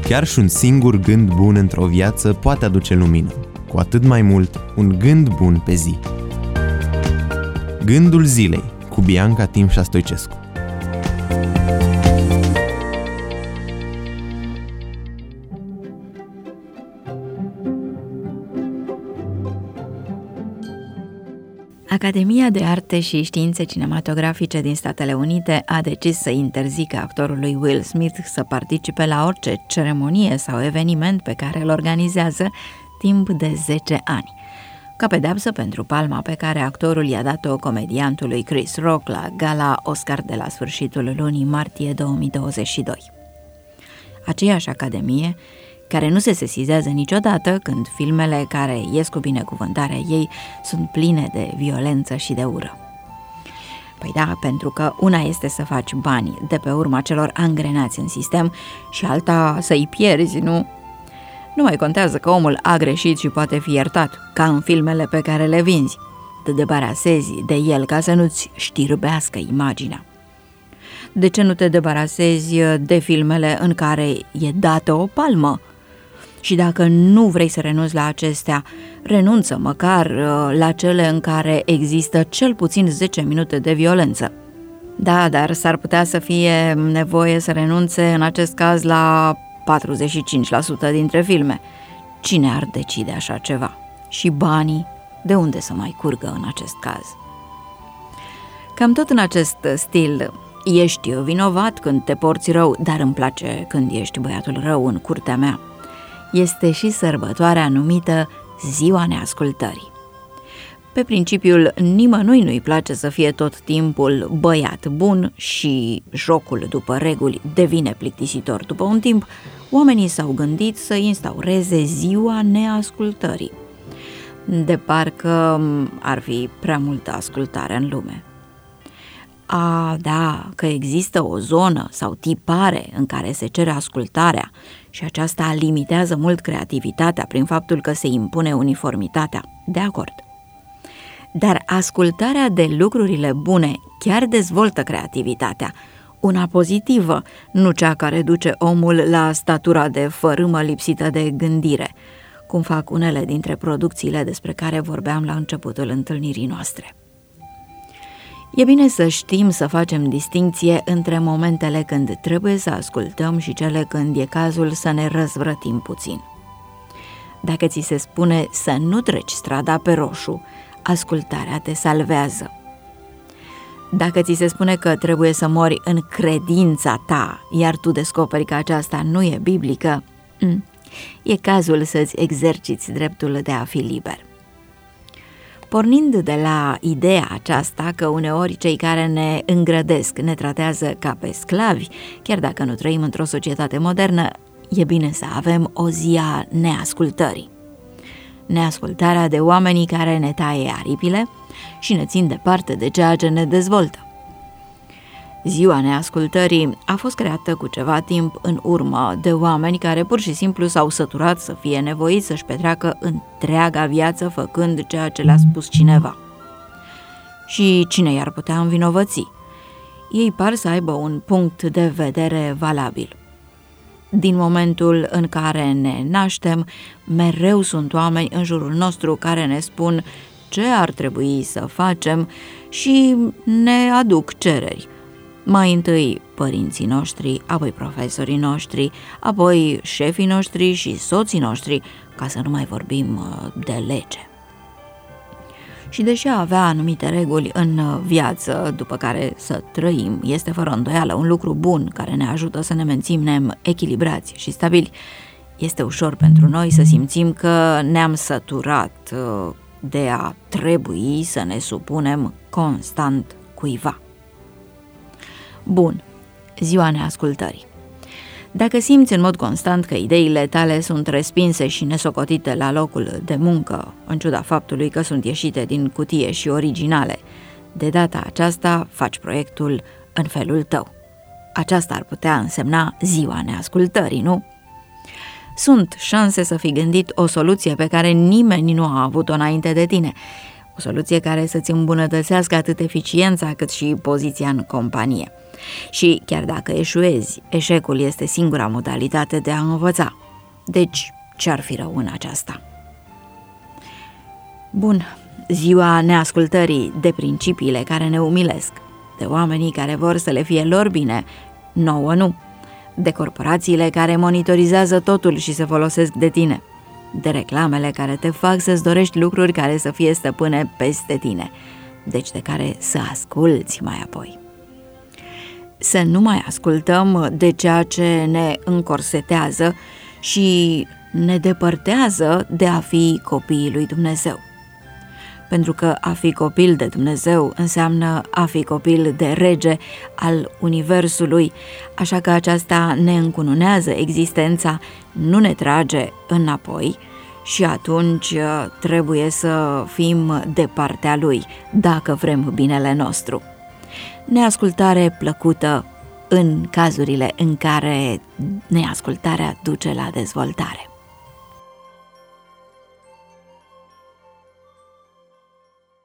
Chiar și un singur gând bun într-o viață poate aduce lumină, cu atât mai mult un gând bun pe zi. Gândul zilei cu Bianca Timșa Stoicescu. Academia de Arte și Științe Cinematografice din Statele Unite a decis să interzică actorului Will Smith să participe la orice ceremonie sau eveniment pe care îl organizează timp de 10 ani, ca pedeapsă pentru palma pe care actorul i-a dat-o comediantului Chris Rock la gala Oscar de la sfârșitul lunii martie 2022. Aceeași academie, care nu se sesizează niciodată când filmele care ies cu binecuvântarea ei sunt pline de violență și de ură. Păi da, pentru că una este să faci bani de pe urma celor angrenați în sistem și alta să-i pierzi, nu? Nu mai contează că omul a greșit și poate fi iertat, ca în filmele pe care le vinzi. Te debarasezi de el ca să nu-ți știrbească imaginea. De ce nu te debarasezi de filmele în care e dată o palmă? Și dacă nu vrei să renunți la acestea, renunță măcar la cele în care există cel puțin 10 minute de violență. Da, dar s-ar putea să fie nevoie să renunțe în acest caz la 45% dintre filme. Cine ar decide așa ceva? Și banii, de unde să mai curgă în acest caz? Cam tot în acest stil, ești vinovat când te porți rău, dar îmi place când ești băiatul rău în curtea mea, este și sărbătoarea numită Ziua Neascultării. Pe principiul nimănui nu-i place să fie tot timpul băiat bun și jocul după reguli devine plictisitor. După un timp, oamenii s-au gândit să instaureze Ziua Neascultării. De parcă ar fi prea multă ascultare în lume. Da, că există o zonă sau tipare în care se cere ascultarea și aceasta limitează mult creativitatea prin faptul că se impune uniformitatea. De acord. Dar ascultarea de lucrurile bune chiar dezvoltă creativitatea, una pozitivă, nu cea care duce omul la statura de fărâmă lipsită de gândire, cum fac unele dintre producțiile despre care vorbeam la începutul întâlnirii noastre. E bine să știm să facem distincție între momentele când trebuie să ascultăm și cele când e cazul să ne răzvrătim puțin. Dacă ți se spune să nu treci strada pe roșu, ascultarea te salvează. Dacă ți se spune că trebuie să mori în credința ta, iar tu descoperi că aceasta nu e biblică, e cazul să-ți exerciți dreptul de a fi liber. Pornind de la ideea aceasta că uneori cei care ne îngrădesc ne tratează ca pe sclavi, chiar dacă nu trăim într-o societate modernă, e bine să avem o zi a neascultării. Neascultarea de oamenii care ne taie aripile și ne țin departe de ceea ce ne dezvoltă. Ziua Neascultării a fost creată cu ceva timp în urmă de oameni care pur și simplu s-au săturat să fie nevoiți să-și petreacă întreaga viață făcând ceea ce le-a spus cineva. Și cine i-ar putea învinovăți? Ei par să aibă un punct de vedere valabil. Din momentul în care ne naștem, mereu sunt oameni în jurul nostru care ne spun ce ar trebui să facem și ne aduc cereri. Mai întâi părinții noștri, apoi profesorii noștri, apoi șefii noștri și soții noștri, ca să nu mai vorbim de lege. Și deși a avea anumite reguli în viață după care să trăim este fără îndoială un lucru bun care ne ajută să ne menținem echilibrați și stabili, este ușor pentru noi să simțim că ne-am săturat de a trebui să ne supunem constant cuiva. Bun, Ziua Neascultării. Dacă simți în mod constant că ideile tale sunt respinse și nesocotite la locul de muncă, în ciuda faptului că sunt ieșite din cutie și originale, de data aceasta faci proiectul în felul tău. Aceasta ar putea însemna Ziua Neascultării, nu? Sunt șanse să fi gândit o soluție pe care nimeni nu a avut-o înainte de tine, o soluție care să-ți îmbunătățească atât eficiența cât și poziția în companie. Și chiar dacă eșuezi, eșecul este singura modalitate de a învăța. Deci, ce-ar fi rău în aceasta? Bun, ziua neascultării de principiile care ne umilesc, de oamenii care vor să le fie lor bine, nouă nu, de corporațiile care monitorizează totul și se folosesc de tine, de reclamele care te fac să-ți dorești lucruri care să fie stăpâne peste tine, deci de care să asculți mai apoi. Să nu mai ascultăm de ceea ce ne încorsetează și ne depărtează de a fi copiii lui Dumnezeu. Pentru că a fi copil de Dumnezeu înseamnă a fi copil de rege al universului, așa că aceasta ne încununează existența, nu ne trage înapoi și atunci trebuie să fim de partea lui, dacă vrem binele nostru. Neascultare plăcută în cazurile în care neascultarea duce la dezvoltare.